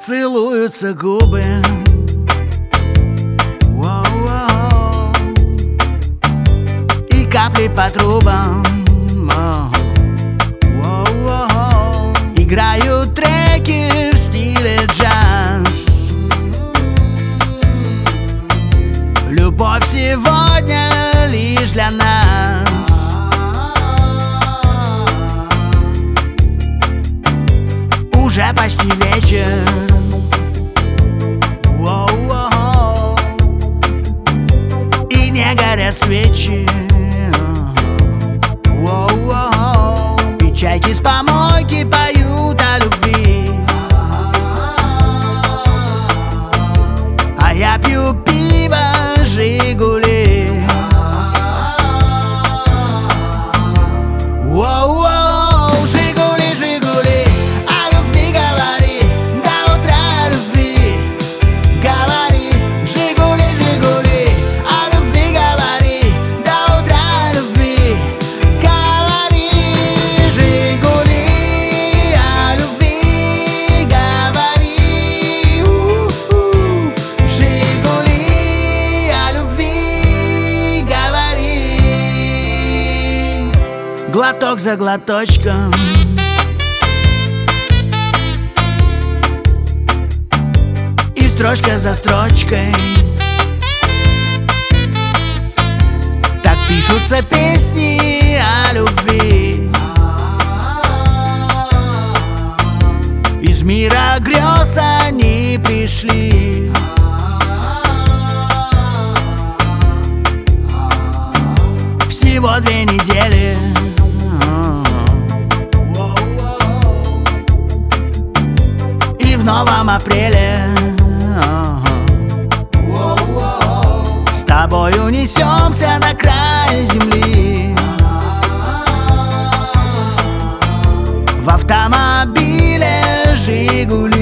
целуются губы. Воу-воу. И капли по трубам. Воу-воу. Играют треки в стиле джаз. Любовь сегодня лишь для нас. Уже почти вечер. Воу-воу. И не горят свечи. Воу-воу. И чайки с помойки поют о любви. А я пью пиво «Жигули». Воу-воу. «Жигули, Жигули». О любви говори до утра, о любви говори. «Жигули, Жигули». О любви говори до утра, о любви говори. «Жигули», о любви говори. «Жигули», о любви говори. Глоток за глоточком. И строчка за строчкой. Так пишутся песни о любви. Из мира грез они пришли. Всего 2 недели. И в новом апреле с тобой унесемся на край земли. В автомобиле «Жигули».